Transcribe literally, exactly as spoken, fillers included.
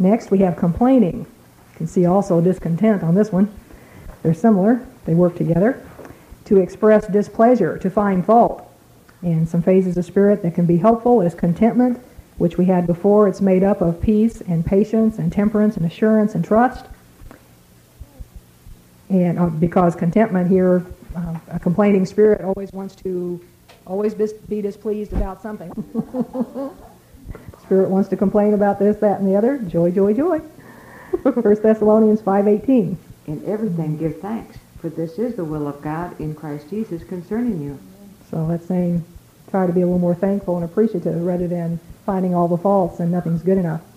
Next, we have complaining. You can see also discontent on this one. They're similar. They work together. To express displeasure, to find fault. And some phases of spirit that can be helpful is contentment, which we had before. It's made up of peace and patience and temperance and assurance and trust. And uh, because contentment here, uh, a complaining spirit always wants to always be displeased about something. Spirit wants to complain about this, that, and the other. Joy, joy, joy. First Thessalonians five eighteen. In everything give thanks, for this is the will of God in Christ Jesus concerning you. So that's saying try to be a little more thankful and appreciative rather than finding all the faults and nothing's good enough.